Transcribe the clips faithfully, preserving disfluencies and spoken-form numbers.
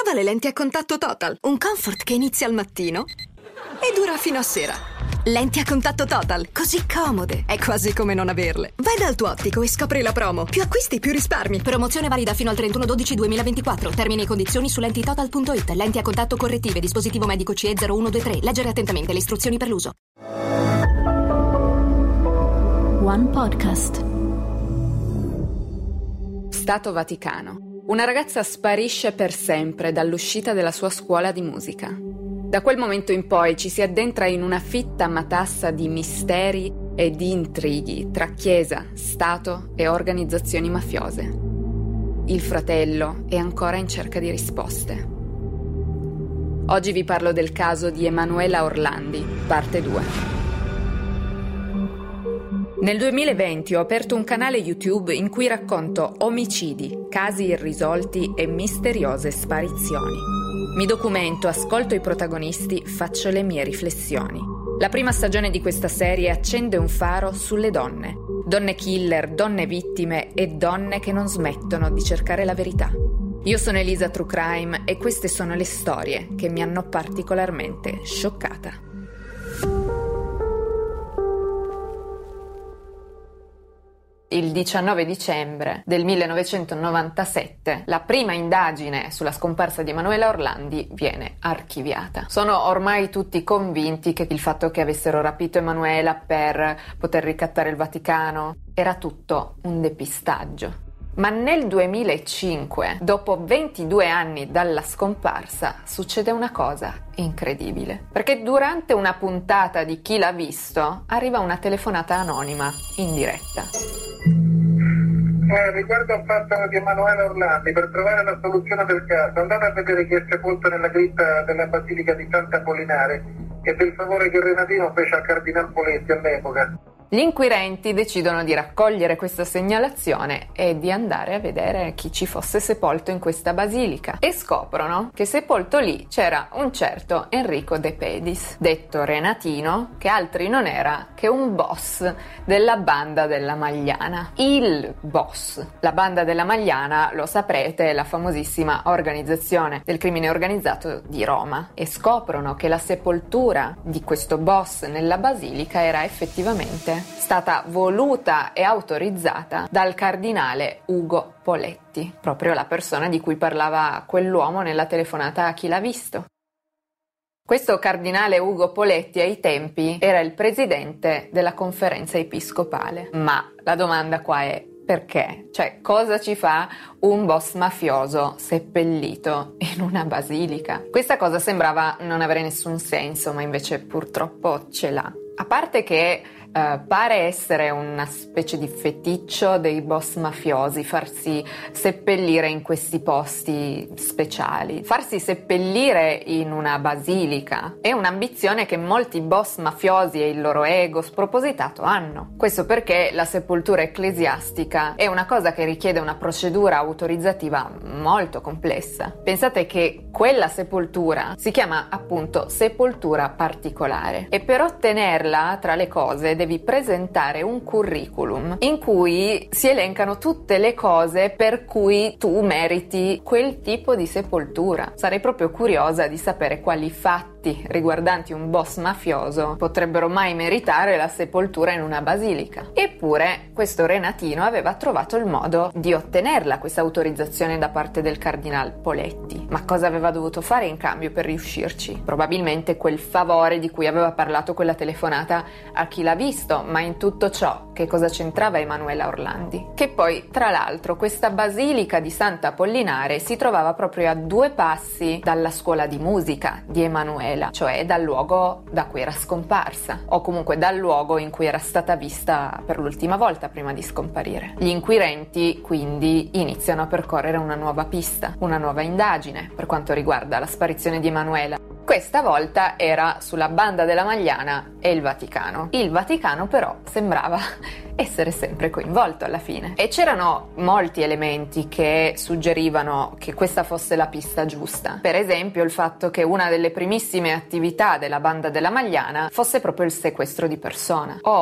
Prova le lenti a contatto Total, un comfort che inizia al mattino e dura fino a sera. Lenti a contatto Total, così comode, è quasi come non averle. Vai dal tuo ottico e scopri la promo. Più acquisti, più risparmi. Promozione valida fino al trentuno dicembre duemilaventiquattro. Termini e condizioni su lentitotal punto it. Lenti a contatto correttive, dispositivo medico C E zero uno due tre. Leggere attentamente le istruzioni per l'uso. One Podcast. Stato Vaticano. Una ragazza sparisce per sempre dall'uscita della sua scuola di musica. Da quel momento in poi ci si addentra in una fitta matassa di misteri e di intrighi tra Chiesa, Stato e organizzazioni mafiose. Il fratello è ancora in cerca di risposte. Oggi vi parlo del caso di Emanuela Orlandi, parte due. Nel duemilaventi ho aperto un canale YouTube in cui racconto omicidi, casi irrisolti e misteriose sparizioni. Mi documento, ascolto i protagonisti, faccio le mie riflessioni. La prima stagione di questa serie accende un faro sulle donne. Donne killer, donne vittime e donne che non smettono di cercare la verità. Io sono Elisa True Crime e queste sono le storie che mi hanno particolarmente scioccata. Il diciannove dicembre del millenovecentonovantasette la prima indagine sulla scomparsa di Emanuela Orlandi viene archiviata. Sono ormai tutti convinti che il fatto che avessero rapito Emanuela per poter ricattare il Vaticano era tutto un depistaggio. Ma nel duemilacinque, dopo ventidue anni dalla scomparsa, succede una cosa incredibile. Perché durante una puntata di Chi l'ha visto arriva una telefonata anonima in diretta. Eh, riguardo al fatto di Emanuela Orlandi, per trovare la soluzione del caso, andate a vedere chi è sepolto nella cripta della Basilica di Sant'Apollinare e per il favore che Renatino fece al Cardinal Poletti all'epoca. Gli inquirenti decidono di raccogliere questa segnalazione e di andare a vedere chi ci fosse sepolto in questa basilica e scoprono che sepolto lì c'era un certo Enrico De Pedis, detto Renatino, che altri non era che un boss della Banda della Magliana. Il boss. La Banda della Magliana, lo saprete, è la famosissima organizzazione del crimine organizzato di Roma, e scoprono che la sepoltura di questo boss nella basilica era effettivamente stata voluta e autorizzata dal cardinale Ugo Poletti, proprio la persona di cui parlava quell'uomo nella telefonata a Chi l'ha visto. Questo cardinale Ugo Poletti ai tempi era il presidente della conferenza episcopale. Ma la domanda qua è: perché? Cioè, cosa ci fa un boss mafioso seppellito in una basilica? Questa cosa sembrava non avere nessun senso, ma invece purtroppo ce l'ha. A parte che Uh, pare essere una specie di feticcio dei boss mafiosi farsi seppellire in questi posti speciali. Farsi seppellire in una basilica è un'ambizione che molti boss mafiosi e il loro ego spropositato hanno. Questo perché la sepoltura ecclesiastica è una cosa che richiede una procedura autorizzativa molto complessa. Pensate che quella sepoltura si chiama appunto sepoltura particolare e per ottenerla, tra le cose, devi presentare un curriculum in cui si elencano tutte le cose per cui tu meriti quel tipo di sepoltura. Sarei proprio curiosa di sapere quali fatti riguardanti un boss mafioso potrebbero mai meritare la sepoltura in una basilica. Eppure questo Renatino aveva trovato il modo di ottenerla, questa autorizzazione da parte del cardinal Poletti. Ma cosa aveva dovuto fare in cambio per riuscirci? Probabilmente quel favore di cui aveva parlato quella telefonata a Chi l'ha visto, ma in tutto ciò che cosa c'entrava Emanuela Orlandi? Che poi, tra l'altro, questa basilica di Sant'Apollinare si trovava proprio a due passi dalla scuola di musica di Emanuela, cioè dal luogo da cui era scomparsa, o comunque dal luogo in cui era stata vista per l'ultima volta prima di scomparire. Gli inquirenti quindi iniziano a percorrere una nuova pista, una nuova indagine per quanto riguarda la sparizione di Emanuela. Questa volta era sulla Banda della Magliana e il Vaticano. Il Vaticano però sembrava essere sempre coinvolto alla fine. E c'erano molti elementi che suggerivano che questa fosse la pista giusta. Per esempio il fatto che una delle primissime attività della Banda della Magliana fosse proprio il sequestro di persona, o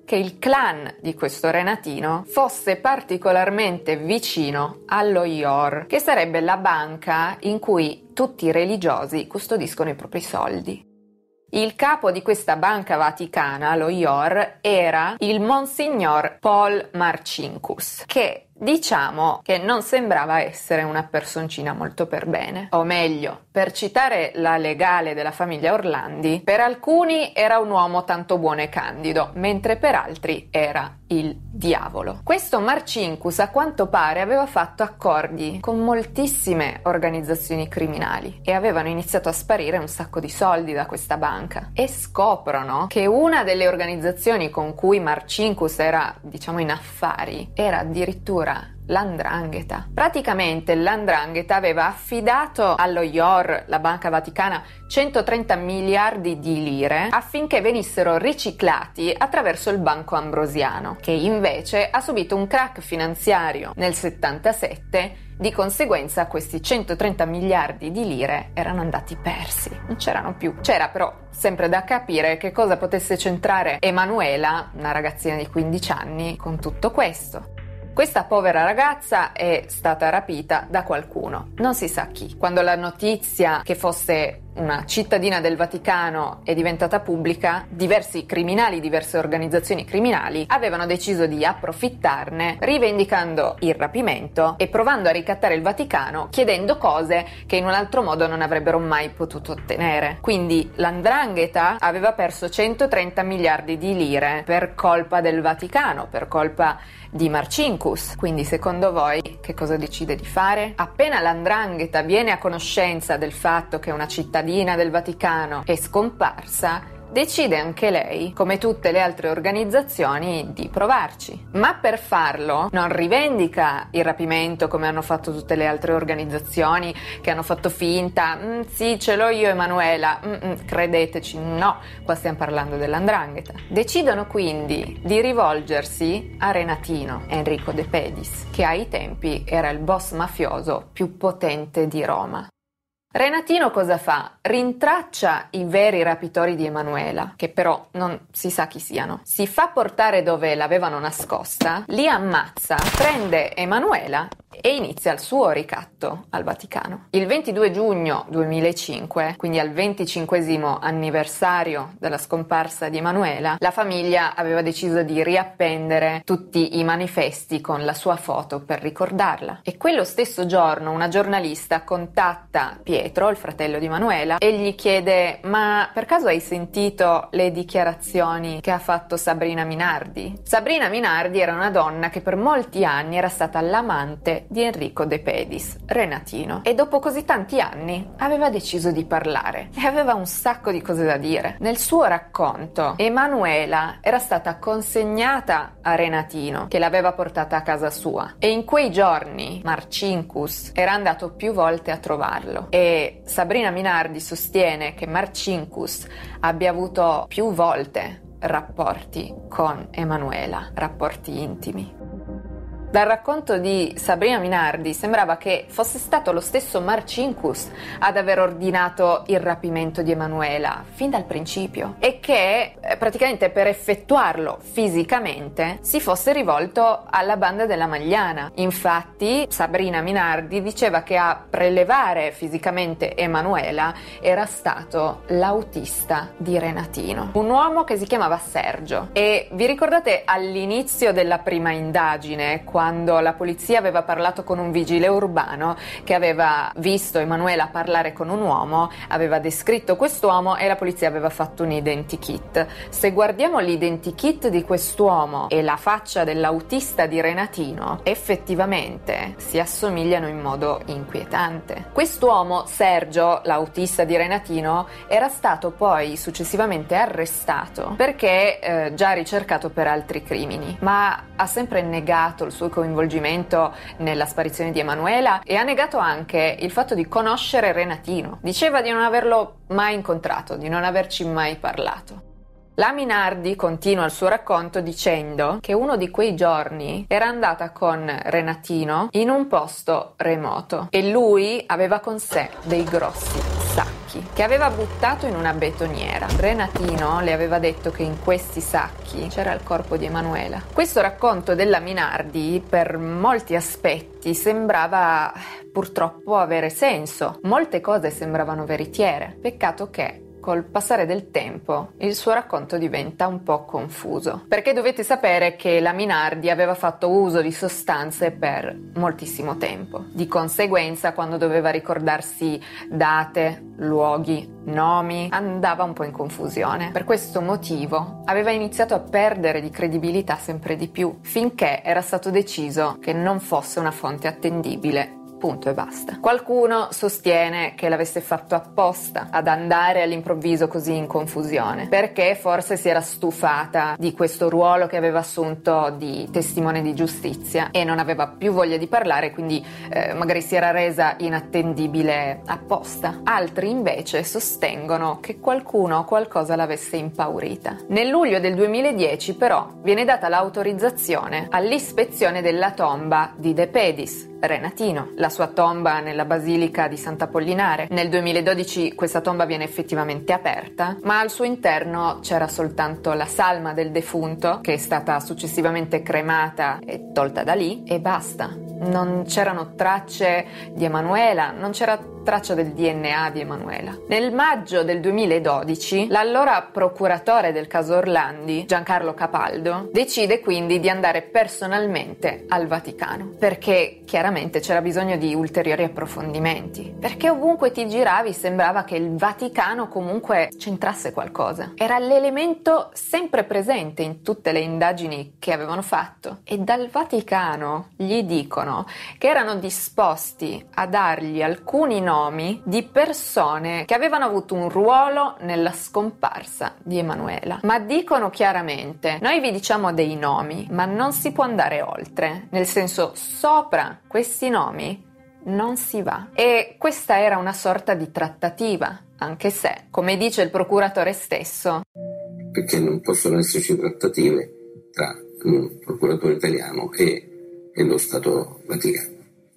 che il clan di questo Renatino fosse particolarmente vicino allo I O R, che sarebbe la banca in cui tutti i religiosi custodiscono i propri soldi. Il capo di questa banca vaticana, lo I O R, era il Monsignor Paul Marcinkus, che diciamo che non sembrava essere una personcina molto per bene. O meglio, per citare la legale della famiglia Orlandi, per alcuni era un uomo tanto buono e candido, mentre per altri era il diavolo. Questo Marcinkus, a quanto pare, aveva fatto accordi con moltissime organizzazioni criminali e avevano iniziato a sparire un sacco di soldi da questa banca. E scoprono che una delle organizzazioni con cui Marcinkus era, diciamo, in affari era addirittura l'Andrangheta. Praticamente l'Andrangheta aveva affidato allo I O R, la Banca Vaticana, centotrenta miliardi di lire affinché venissero riciclati attraverso il Banco Ambrosiano, che invece ha subito un crack finanziario nel settantasette. Di conseguenza questi centotrenta miliardi di lire erano andati persi, non c'erano più. C'era però sempre da capire che cosa potesse c'entrare Emanuela, una ragazzina di quindici anni, con tutto questo. Questa povera ragazza è stata rapita da qualcuno, non si sa chi. Quando la notizia che fosse una cittadina del Vaticano è diventata pubblica, diversi criminali, diverse organizzazioni criminali avevano deciso di approfittarne, rivendicando il rapimento e provando a ricattare il Vaticano, chiedendo cose che in un altro modo non avrebbero mai potuto ottenere. Quindi l'Andrangheta aveva perso centotrenta miliardi di lire per colpa del Vaticano, per colpa di Marcinkus. Quindi secondo voi che cosa decide di fare? Appena l'Andrangheta viene a conoscenza del fatto che una cittadina del Vaticano è scomparsa, decide anche lei, come tutte le altre organizzazioni, di provarci. Ma per farlo non rivendica il rapimento come hanno fatto tutte le altre organizzazioni che hanno fatto finta, mm, sì, ce l'ho io Emanuela, mm, mm, credeteci, no, qua stiamo parlando dell'Andrangheta. Decidono quindi di rivolgersi a Renatino, Enrico De Pedis, che ai tempi era il boss mafioso più potente di Roma. Renatino cosa fa? Rintraccia i veri rapitori di Emanuela, che però non si sa chi siano. Si fa portare dove l'avevano nascosta, li ammazza, prende Emanuela e inizia il suo ricatto al Vaticano. Il ventidue giugno duemilacinque, quindi al venticinquesimo anniversario della scomparsa di Emanuela, la famiglia aveva deciso di riappendere tutti i manifesti con la sua foto per ricordarla. E quello stesso giorno una giornalista contatta Pietro, il fratello di Emanuela, e gli chiede: ma per caso hai sentito le dichiarazioni che ha fatto Sabrina Minardi? Sabrina Minardi era una donna che per molti anni era stata l'amante di Enrico De Pedis, Renatino, e dopo così tanti anni aveva deciso di parlare e aveva un sacco di cose da dire. Nel suo racconto Emanuela era stata consegnata a Renatino, che l'aveva portata a casa sua, e in quei giorni Marcinkus era andato più volte a trovarlo. E Sabrina Minardi sostiene che Marcinkus abbia avuto più volte rapporti con Emanuela, rapporti intimi. Dal racconto di Sabrina Minardi sembrava che fosse stato lo stesso Marcinkus ad aver ordinato il rapimento di Emanuela fin dal principio e che eh, praticamente per effettuarlo fisicamente si fosse rivolto alla banda della Magliana. Infatti Sabrina Minardi diceva che a prelevare fisicamente Emanuela era stato l'autista di Renatino, un uomo che si chiamava Sergio. E vi ricordate all'inizio della prima indagine, quando la polizia aveva parlato con un vigile urbano che aveva visto Emanuela parlare con un uomo, aveva descritto quest'uomo e la polizia aveva fatto un identikit. Se guardiamo l'identikit di quest'uomo e la faccia dell'autista di Renatino, effettivamente si assomigliano in modo inquietante. Quest'uomo, Sergio, l'autista di Renatino, era stato poi successivamente arrestato perché eh, già ricercato per altri crimini, ma ha sempre negato il suo coinvolgimento nella sparizione di Emanuela e ha negato anche il fatto di conoscere Renatino. Diceva di non averlo mai incontrato, di non averci mai parlato. La Minardi continua il suo racconto dicendo che uno di quei giorni era andata con Renatino in un posto remoto e lui aveva con sé dei grossi sacchi che aveva buttato in una betoniera. Renatino le aveva detto che in questi sacchi c'era il corpo di Emanuela. Questo racconto della Minardi per molti aspetti sembrava purtroppo avere senso. Molte cose sembravano veritiere. Peccato che col passare del tempo il suo racconto diventa un po' confuso, perché dovete sapere che la Minardi aveva fatto uso di sostanze per moltissimo tempo. Di conseguenza, quando doveva ricordarsi date, luoghi, nomi, andava un po' in confusione. Per questo motivo aveva iniziato a perdere di credibilità sempre di più, finché era stato deciso che non fosse una fonte attendibile. Punto e basta. Qualcuno sostiene che l'avesse fatto apposta ad andare all'improvviso così in confusione, perché forse si era stufata di questo ruolo che aveva assunto di testimone di giustizia e non aveva più voglia di parlare, quindi eh, magari si era resa inattendibile apposta. Altri invece sostengono che qualcuno o qualcosa l'avesse impaurita. Nel luglio del duemiladieci però viene data l'autorizzazione all'ispezione della tomba di De Pedis, Renatino, la sua tomba nella basilica di Sant'Apollinare. Nel duemiladodici questa tomba viene effettivamente aperta, ma al suo interno c'era soltanto la salma del defunto, che è stata successivamente cremata e tolta da lì, e basta. Non c'erano tracce di Emanuela, non c'era traccia del D N A di Emanuela. Nel maggio del duemiladodici l'allora procuratore del caso Orlandi, Giancarlo Capaldo, decide quindi di andare personalmente al Vaticano, perché chiaramente c'era bisogno di ulteriori approfondimenti, perché ovunque ti giravi sembrava che il Vaticano comunque c'entrasse qualcosa. Era l'elemento sempre presente in tutte le indagini che avevano fatto, e dal Vaticano gli dicono che erano disposti a dargli alcuni nomi di persone che avevano avuto un ruolo nella scomparsa di Emanuela. Ma dicono chiaramente: noi vi diciamo dei nomi, ma non si può andare oltre, nel senso, sopra questi nomi non si va. E questa era una sorta di trattativa, anche se, come dice il procuratore stesso, perché non possono esserci trattative tra il procuratore italiano e e lo Stato Vaticano.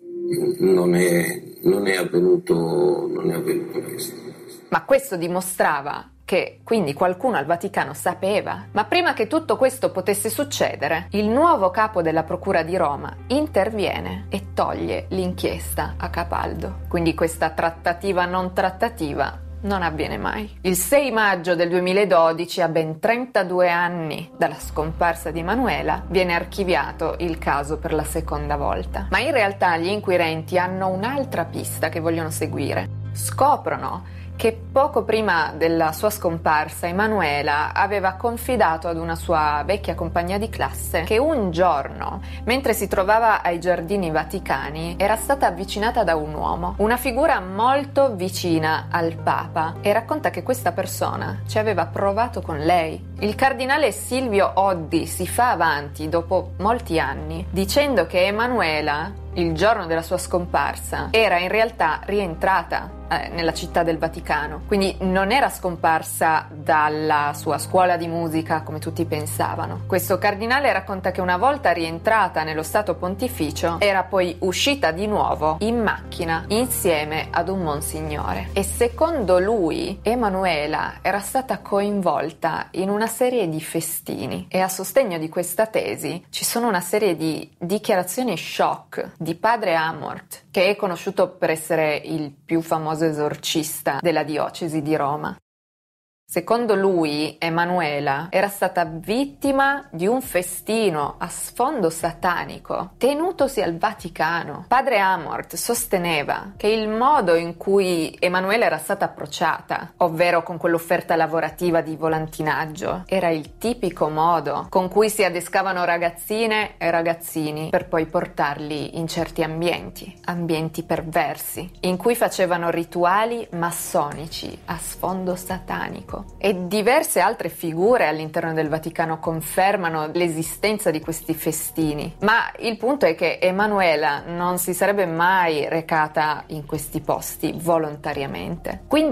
Non è, non è avvenuto, non è avvenuto questo. Ma questo dimostrava che quindi qualcuno al Vaticano sapeva. Ma prima che tutto questo potesse succedere, il nuovo capo della Procura di Roma interviene e toglie l'inchiesta a Capaldo. Quindi questa trattativa non trattativa non avviene mai. Il sei maggio del duemiladodici, a ben trentadue anni dalla scomparsa di Emanuela, viene archiviato il caso per la seconda volta. Ma in realtà gli inquirenti hanno un'altra pista che vogliono seguire. Scoprono che poco prima della sua scomparsa Emanuela aveva confidato ad una sua vecchia compagna di classe che un giorno, mentre si trovava ai Giardini Vaticani, era stata avvicinata da un uomo, una figura molto vicina al Papa, e racconta che questa persona ci aveva provato con lei. Il cardinale Silvio Oddi si fa avanti dopo molti anni dicendo che Emanuela, il giorno della sua scomparsa, era in realtà rientrata eh, nella città del Vaticano, quindi non era scomparsa dalla sua scuola di musica come tutti pensavano. Questo cardinale racconta che una volta rientrata nello Stato Pontificio era poi uscita di nuovo in macchina insieme ad un monsignore, e secondo lui Emanuela era stata coinvolta in una serie di festini, e a sostegno di questa tesi ci sono una serie di dichiarazioni shock di padre Amort, che è conosciuto per essere il più famoso esorcista della diocesi di Roma. Secondo lui, Emanuela era stata vittima di un festino a sfondo satanico tenutosi al Vaticano. Padre Amort sosteneva che il modo in cui Emanuela era stata approcciata, ovvero con quell'offerta lavorativa di volantinaggio, era il tipico modo con cui si adescavano ragazzine e ragazzini per poi portarli in certi ambienti, ambienti perversi, in cui facevano rituali massonici a sfondo satanico. E diverse altre figure all'interno del Vaticano confermano l'esistenza di questi festini, ma il punto è che Emanuela non si sarebbe mai recata in questi posti volontariamente. Quindi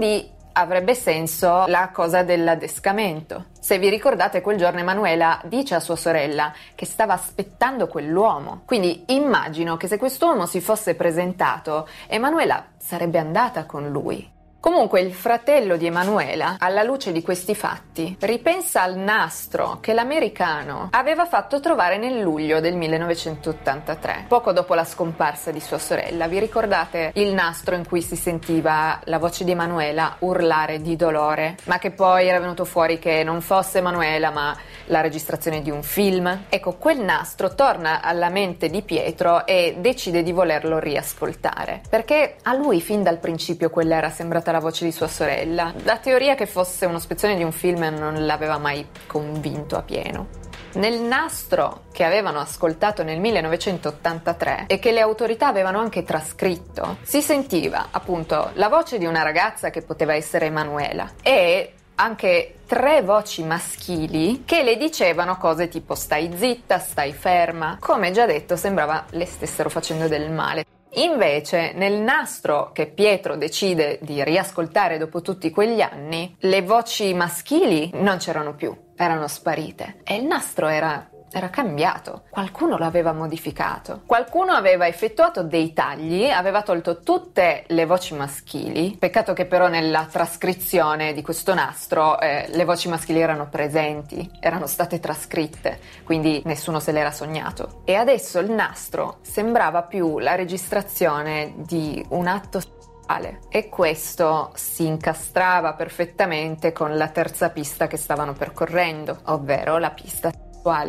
avrebbe senso la cosa dell'adescamento. Se vi ricordate, quel giorno Emanuela dice a sua sorella che stava aspettando quell'uomo. Quindi immagino che se quest'uomo si fosse presentato, Emanuela sarebbe andata con lui. Comunque il fratello di Emanuela, alla luce di questi fatti, ripensa al nastro che l'americano aveva fatto trovare nel luglio del millenovecentottantatré, poco dopo la scomparsa di sua sorella. Vi ricordate il nastro in cui si sentiva la voce di Emanuela urlare di dolore, ma che poi era venuto fuori che non fosse Emanuela ma la registrazione di un film? Ecco, quel nastro torna alla mente di Pietro e decide di volerlo riascoltare, perché a lui fin dal principio quella era sembrata la voce di sua sorella. La teoria che fosse uno spezzone di un film non l'aveva mai convinto a pieno. Nel nastro che avevano ascoltato nel millenovecentottantatré e che le autorità avevano anche trascritto, si sentiva appunto la voce di una ragazza che poteva essere Emanuela e anche tre voci maschili che le dicevano cose tipo stai zitta, stai ferma. Come già detto, sembrava le stessero facendo del male. Invece, nel nastro che Pietro decide di riascoltare dopo tutti quegli anni, le voci maschili non c'erano più, erano sparite e il nastro era era cambiato. Qualcuno lo aveva modificato. Qualcuno aveva effettuato dei tagli, aveva tolto tutte le voci maschili. Peccato che però nella trascrizione di questo nastro eh, le voci maschili erano presenti, erano state trascritte, quindi nessuno se l'era sognato. E adesso il nastro sembrava più la registrazione di un atto sessuale. E questo si incastrava perfettamente con la terza pista che stavano percorrendo, ovvero la pista sessuale.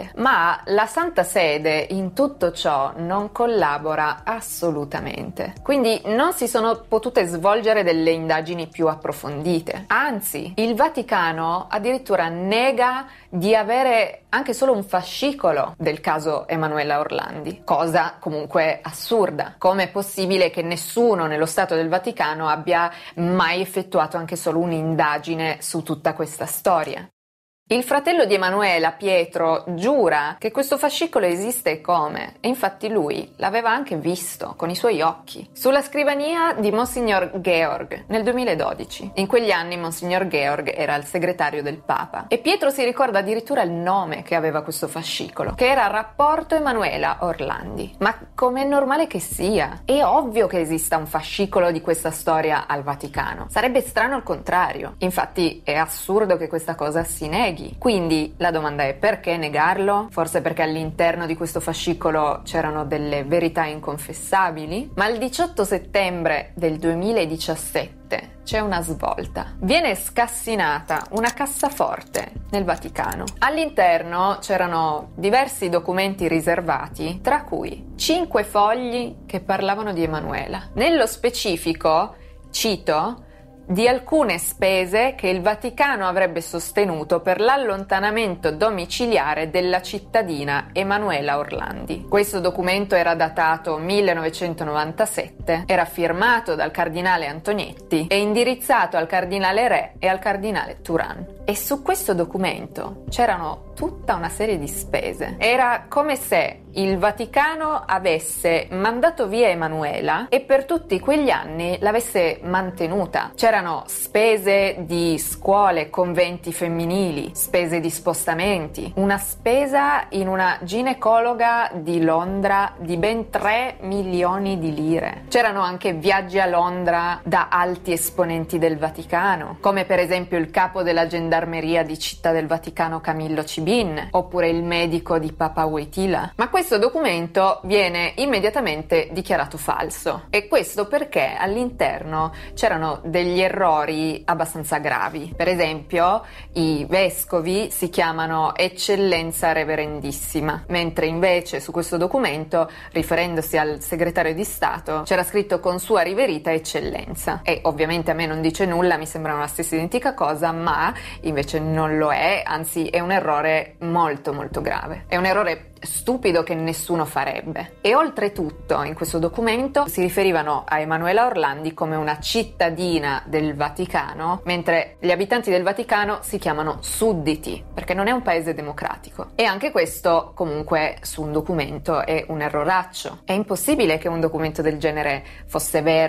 Ma la Santa Sede in tutto ciò non collabora assolutamente. Quindi non si sono potute svolgere delle indagini più approfondite. Anzi, il Vaticano addirittura nega di avere anche solo un fascicolo del caso Emanuela Orlandi, cosa comunque assurda. Com'è possibile che nessuno nello Stato del Vaticano abbia mai effettuato anche solo un'indagine su tutta questa storia? Il fratello di Emanuela, Pietro, giura che questo fascicolo esiste e come, e infatti lui l'aveva anche visto con i suoi occhi sulla scrivania di Monsignor Georg nel duemiladodici. In quegli anni Monsignor Georg era il segretario del Papa e Pietro si ricorda addirittura il nome che aveva questo fascicolo, che era Rapporto Emanuela Orlandi. Ma com'è normale che sia? È ovvio che esista un fascicolo di questa storia al Vaticano. Sarebbe strano il contrario. Infatti è assurdo che questa cosa si neghi. Quindi la domanda è: perché negarlo? Forse perché all'interno di questo fascicolo c'erano delle verità inconfessabili? Ma il diciotto settembre del duemiladiciassette c'è una svolta. Viene scassinata una cassaforte nel Vaticano. All'interno c'erano diversi documenti riservati, tra cui cinque fogli che parlavano di Emanuela. Nello specifico, cito, di alcune spese che il Vaticano avrebbe sostenuto per l'allontanamento domiciliare della cittadina Emanuela Orlandi. Questo documento era datato millenovecentonovantasette, era firmato dal cardinale Antonietti e indirizzato al cardinale Re e al cardinale Turan. E su questo documento c'erano tutta una serie di spese. Era come se il Vaticano avesse mandato via Emanuela e per tutti quegli anni l'avesse mantenuta. C'erano spese di scuole, conventi femminili, spese di spostamenti, una spesa in una ginecologa di Londra di ben tre milioni di lire. C'erano anche viaggi a Londra da alti esponenti del Vaticano, come per esempio il capo della gendarmeria di Città del Vaticano Camillo Cibin, oppure il medico di Papa Wojtyla. Ma questo documento viene immediatamente dichiarato falso, e questo perché all'interno c'erano degli errori abbastanza gravi. Per esempio, i vescovi si chiamano Eccellenza Reverendissima, mentre invece su questo documento, riferendosi al segretario di Stato, c'era scritto con Sua Riverita Eccellenza. E ovviamente a me non dice nulla, mi sembrano la stessa identica cosa, ma invece non lo è, anzi è un errore molto molto grave. È un errore stupido che nessuno farebbe. E oltretutto in questo documento si riferivano a Emanuela Orlandi come una cittadina del Vaticano, mentre gli abitanti del Vaticano si chiamano sudditi, perché non è un paese democratico. E anche questo comunque su un documento è un erroraccio. È impossibile che un documento del genere fosse vero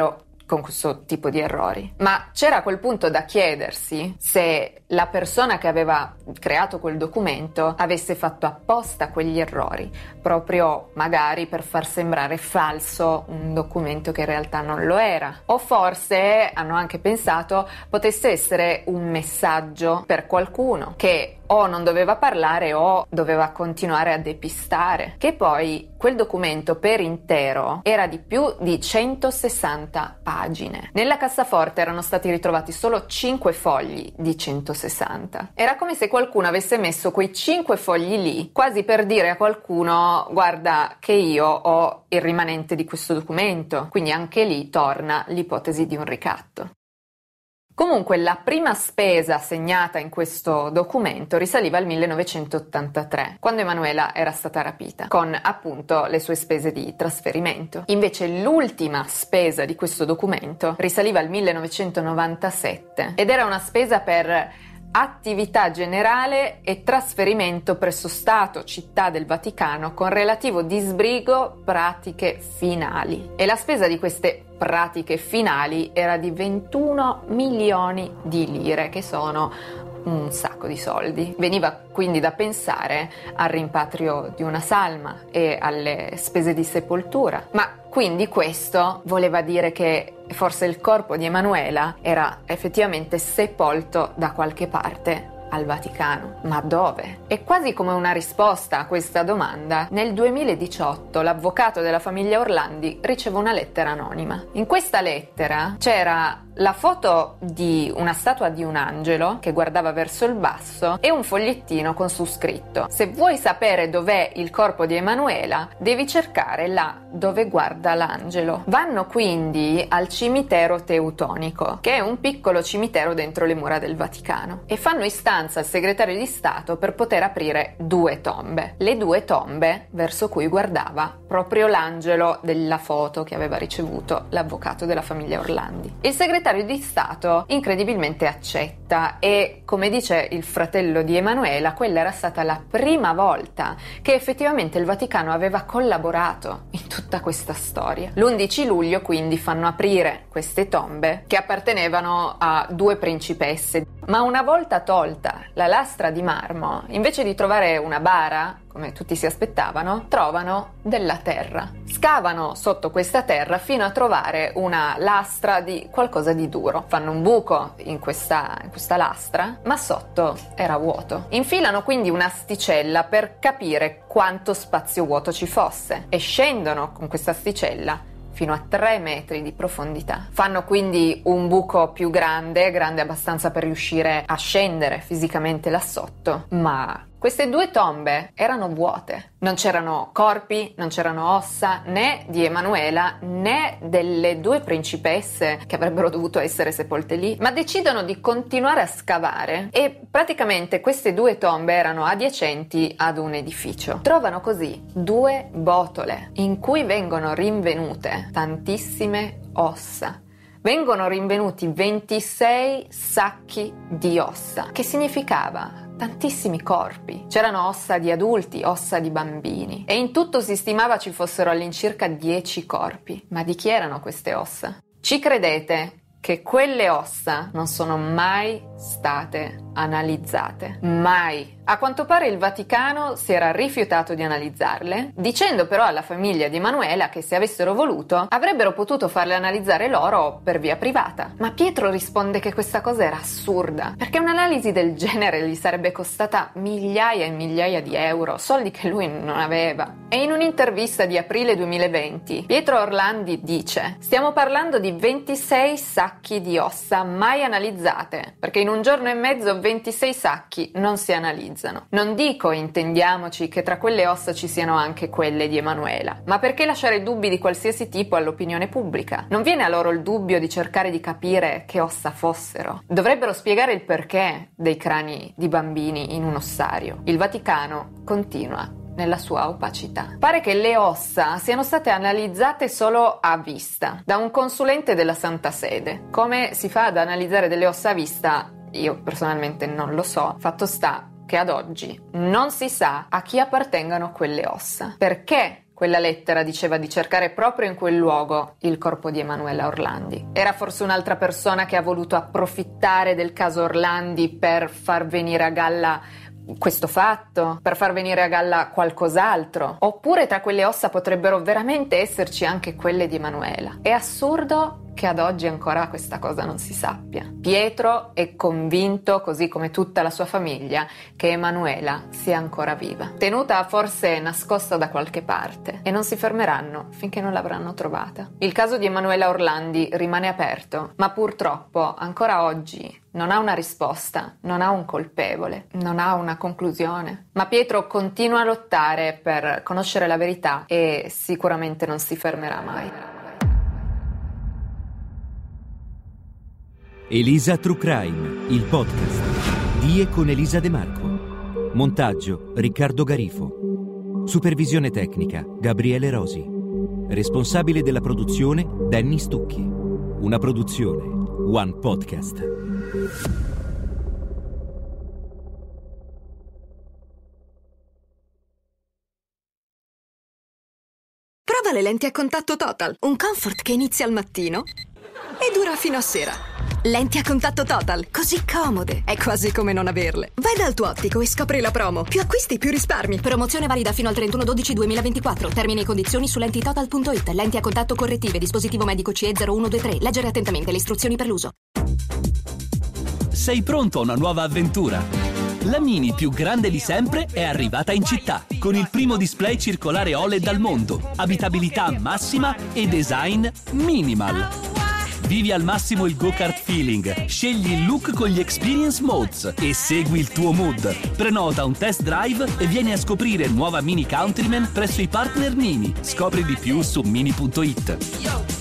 con questo tipo di errori. Ma c'era a quel punto da chiedersi se la persona che aveva creato quel documento avesse fatto apposta quegli errori, proprio magari per far sembrare falso un documento che in realtà non lo era. O forse hanno anche pensato potesse essere un messaggio per qualcuno che o non doveva parlare o doveva continuare a depistare, che poi quel documento per intero era di più di centosessanta pagine. Nella cassaforte erano stati ritrovati solo cinque fogli di centosessanta. Era come se qualcuno avesse messo quei cinque fogli lì, quasi per dire a qualcuno: guarda che io ho il rimanente di questo documento. Quindi anche lì torna l'ipotesi di un ricatto. Comunque la prima spesa segnata in questo documento risaliva al millenovecentottantatré, quando Emanuela era stata rapita, con appunto le sue spese di trasferimento. Invece l'ultima spesa di questo documento risaliva al millenovecentonovantasette ed era una spesa per attività generale e trasferimento presso Stato, Città del Vaticano, con relativo disbrigo pratiche finali. E la spesa di queste pratiche finali era di ventuno milioni di lire, che sono un sacco di soldi. Veniva quindi da pensare al rimpatrio di una salma e alle spese di sepoltura. Ma quindi questo voleva dire che forse il corpo di Emanuela era effettivamente sepolto da qualche parte al Vaticano. Ma dove? E quasi come una risposta a questa domanda, nel duemiladiciotto l'avvocato della famiglia Orlandi riceve una lettera anonima. In questa lettera c'era la foto di una statua di un angelo che guardava verso il basso e un fogliettino con su scritto: se vuoi sapere dov'è il corpo di Emanuela, devi cercare là dove guarda l'angelo. Vanno quindi al cimitero teutonico, che è un piccolo cimitero dentro le mura del Vaticano, e fanno istanza al segretario di Stato per poter aprire due tombe, le due tombe verso cui guardava proprio l'angelo della foto che aveva ricevuto l'avvocato della famiglia Orlandi. Il segretario di Stato incredibilmente accetta e, come dice il fratello di Emanuela, quella era stata la prima volta che effettivamente il Vaticano aveva collaborato in tutta questa storia. L'undici luglio quindi fanno aprire queste tombe che appartenevano a due principesse, ma una volta tolta la lastra di marmo, invece di trovare una bara, come tutti si aspettavano, trovano della terra. Scavano sotto questa terra fino a trovare una lastra di qualcosa di duro. Fanno un buco in questa, in questa lastra, ma sotto era vuoto. Infilano quindi un'asticella per capire quanto spazio vuoto ci fosse e scendono con questa asticella fino a tre metri di profondità. Fanno quindi un buco più grande, grande abbastanza per riuscire a scendere fisicamente là sotto, ma queste due tombe erano vuote. Non c'erano corpi, non c'erano ossa né di Emanuela né delle due principesse che avrebbero dovuto essere sepolte lì, ma decidono di continuare a scavare e praticamente queste due tombe erano adiacenti ad un edificio. Trovano così due botole in cui vengono rinvenute tantissime ossa. Vengono rinvenuti ventisei sacchi di ossa, che significava tantissimi corpi. C'erano ossa di adulti, ossa di bambini, e in tutto si stimava ci fossero all'incirca dieci corpi. Ma di chi erano queste ossa? Ci credete che quelle ossa non sono mai state analizzate? Mai. A quanto pare il Vaticano si era rifiutato di analizzarle, dicendo però alla famiglia di Emanuela che se avessero voluto avrebbero potuto farle analizzare loro per via privata. Ma Pietro risponde che questa cosa era assurda, perché un'analisi del genere gli sarebbe costata migliaia e migliaia di euro, soldi che lui non aveva. E in un'intervista di aprile duemilaventi, Pietro Orlandi dice: stiamo parlando di ventisei sacchi di ossa mai analizzate, perché in un giorno e mezzo ventisei sacchi non si analizzano. Non dico, intendiamoci, che tra quelle ossa ci siano anche quelle di Emanuela, ma perché lasciare dubbi di qualsiasi tipo all'opinione pubblica? Non viene a loro il dubbio di cercare di capire che ossa fossero? Dovrebbero spiegare il perché dei crani di bambini in un ossario. Il Vaticano continua nella sua opacità. Pare che le ossa siano state analizzate solo a vista da un consulente della Santa Sede. Come si fa ad analizzare delle ossa a vista? Io personalmente non lo so. Fatto sta che ad oggi non si sa a chi appartengano quelle ossa. Perché Quella lettera diceva di cercare proprio in quel luogo il corpo di Emanuela Orlandi. Era forse un'altra persona che ha voluto approfittare del caso Orlandi per far venire a galla questo fatto, per far venire a galla qualcos'altro? Oppure tra quelle ossa potrebbero veramente esserci anche quelle di Emanuela? È assurdo che ad oggi ancora questa cosa non si sappia. Pietro è convinto, così come tutta la sua famiglia, che Emanuela sia ancora viva, tenuta forse nascosta da qualche parte, e non si fermeranno finché non l'avranno trovata. Il caso di Emanuela Orlandi rimane aperto, ma purtroppo ancora oggi non ha una risposta, non ha un colpevole, non ha una conclusione. Ma Pietro continua a lottare per conoscere la verità e sicuramente non si fermerà mai. Elisa True Crime, il podcast di e con Elisa De Marco. Montaggio Riccardo Garifo. Supervisione tecnica Gabriele Rosi. Responsabile della produzione Danny Stucchi. Una produzione One Podcast. Prova le lenti a contatto Total, un comfort che inizia al mattino e dura fino a sera. Lenti a contatto Total, così comode, è quasi come non averle. Vai dal tuo ottico e scopri la promo. Più acquisti, più risparmi. Promozione valida fino al trentuno dicembre duemilaventiquattro. Termini e condizioni su lentitotal punto it. Lenti a contatto correttive, dispositivo medico C E zero uno due tre. Leggere attentamente le istruzioni per l'uso. Sei pronto a una nuova avventura? La Mini più grande di sempre è arrivata in città, con il primo display circolare O L E D al mondo, abitabilità massima e design minimal. Vivi al massimo il go-kart feeling, scegli il look con gli experience modes e segui il tuo mood. Prenota un test drive e vieni a scoprire nuova Mini Countryman presso i partner Mini. Scopri di più su mini punto it.